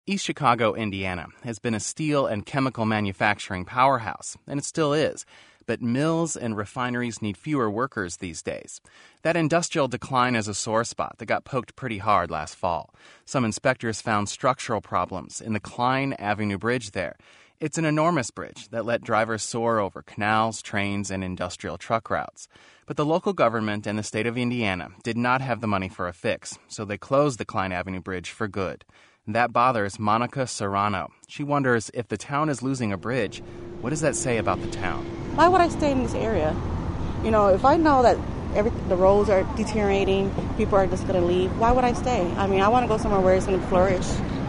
East Chicago, Indiana, has been a steel and chemical manufacturing powerhouse, and it still is. But mills and refineries need fewer workers these days. That industrial decline is a sore spot that got poked pretty hard last fall. Some inspectors found structural problems in the Klein Avenue Bridge there. It's an enormous bridge that let drivers soar over canals, trains, and industrial truck routes. But the local government and the state of Indiana did not have the money for a fix, so they closed the Klein Avenue Bridge for good. That bothers Monica Serrano. She wonders if the town is losing a bridge, what does that say about the town? Why would I stay in this area? You know, if I know that the roads are deteriorating, people are just going to leave, why would I stay? I mean, I want to go somewhere where it's going to flourish.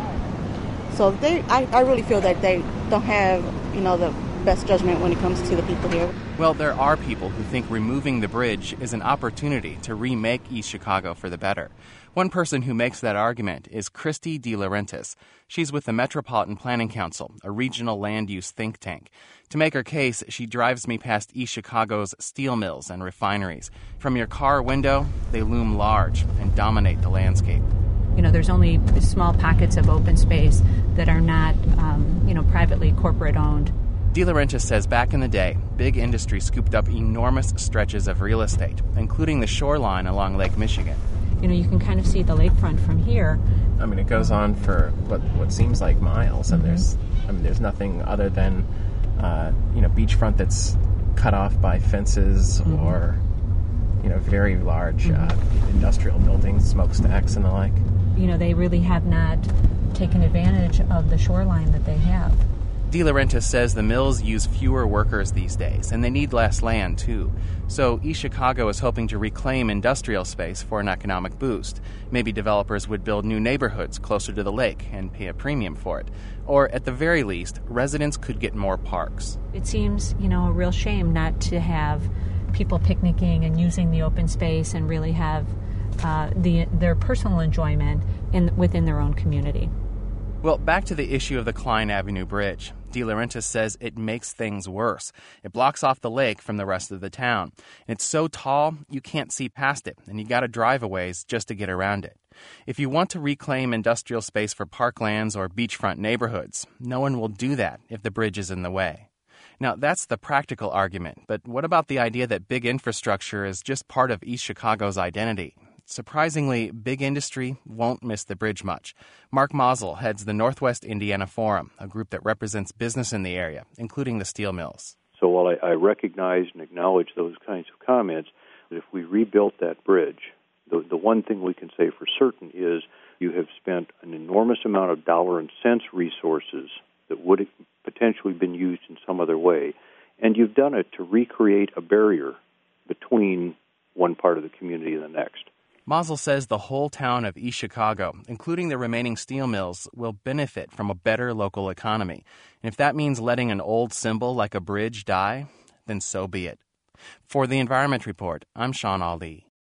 So I really feel that they don't have, the best judgment when it comes to the people here. Well, there are people who think removing the bridge is an opportunity to remake East Chicago for the better. One person who makes that argument is Christy DeLaurentis. She's with the Metropolitan Planning Council, a regional land use think tank. To make her case, she drives me past East Chicago's steel mills and refineries. From your car window, they loom large and dominate the landscape. There's only small pockets of open space that are not, privately corporate owned. DeLaurentis says back in the day, big industry scooped up enormous stretches of real estate, including the shoreline along Lake Michigan. You can kind of see the lakefront from here. I mean, it goes on for what seems like miles, and there's nothing other than, beachfront that's cut off by fences or, very large industrial buildings, smokestacks and the like. They really have not taken advantage of the shoreline that they have. DeLaurentis says the mills use fewer workers these days, and they need less land, too. So East Chicago is hoping to reclaim industrial space for an economic boost. Maybe developers would build new neighborhoods closer to the lake and pay a premium for it. Or, at the very least, residents could get more parks. It seems, a real shame not to have people picnicking and using the open space and really have their personal enjoyment within their own community. Well, back to the issue of the Klein Avenue Bridge. DeLaurentis says it makes things worse. It blocks off the lake from the rest of the town. And it's so tall, you can't see past it, and you got to drive a ways just to get around it. If you want to reclaim industrial space for parklands or beachfront neighborhoods, no one will do that if the bridge is in the way. Now, that's the practical argument, but what about the idea that big infrastructure is just part of East Chicago's identity? Surprisingly, big industry won't miss the bridge much. Mark Mosel heads the Northwest Indiana Forum, a group that represents business in the area, including the steel mills. So while I recognize and acknowledge those kinds of comments, that if we rebuilt that bridge, the one thing we can say for certain is you have spent an enormous amount of dollar and cents resources that would have potentially been used in some other way, and you've done it to recreate a barrier between one part of the community and the next. Mosel says the whole town of East Chicago, including the remaining steel mills, will benefit from a better local economy. And if that means letting an old symbol like a bridge die, then so be it. For the Environment Report, I'm Sean Ali.